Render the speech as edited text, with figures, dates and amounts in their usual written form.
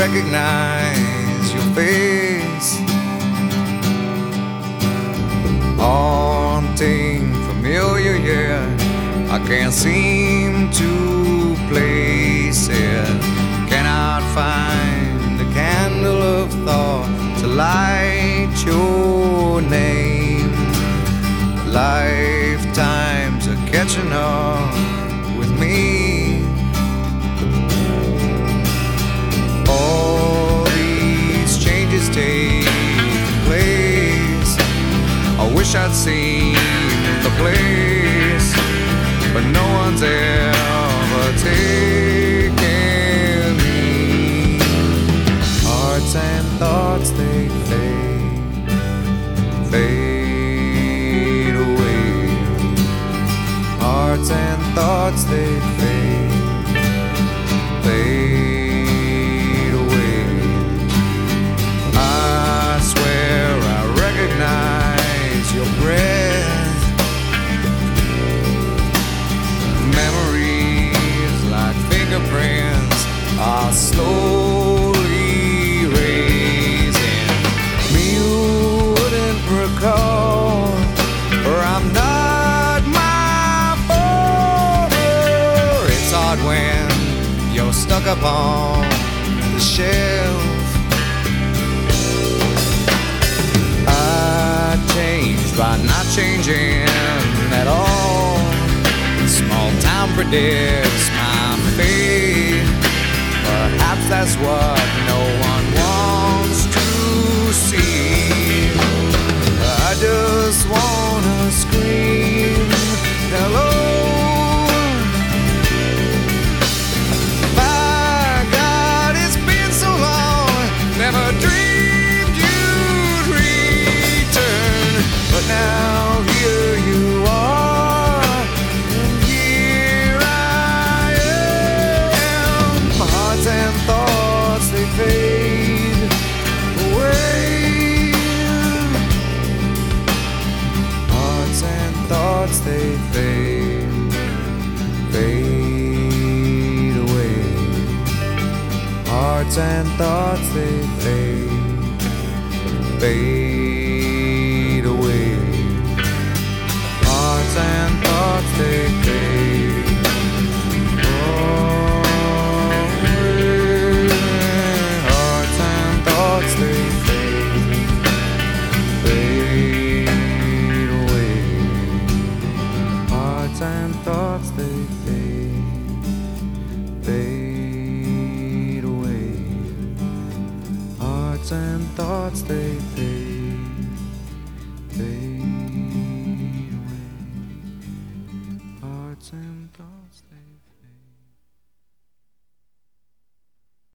recognize your face. Haunting, familiar, yet I can't seem to place it. Cannot find a candle of thought to light your name. Lifetimes are catching up with me. All these changes take place. I wish I'd seen the place, but no one's ever taken me. Hearts and thoughts, they fade away. Hearts and thoughts, they fade away. I swear I recognize your breath. Memories like fingerprints are slowly erasing. Me you wouldn't recall, or I'm not my father. It's hard when you're stuck upon the shelf. I changed by not changing at all. Small town predicts my fate. Perhaps that's what no one wants to see. I just wanna scream hello. My God, it's been so long. Never dreamed you'd return, but now here you are, and here I am. My hearts and thoughts, they fade away. Hearts and thoughts, they fade away. Hearts and thoughts, they fade away. Hearts and thoughts, they fade away. Hearts and thoughts, they fade away. Hearts and thoughts, they fade away. Hearts and thoughts, they fade away. Hearts and thoughts, they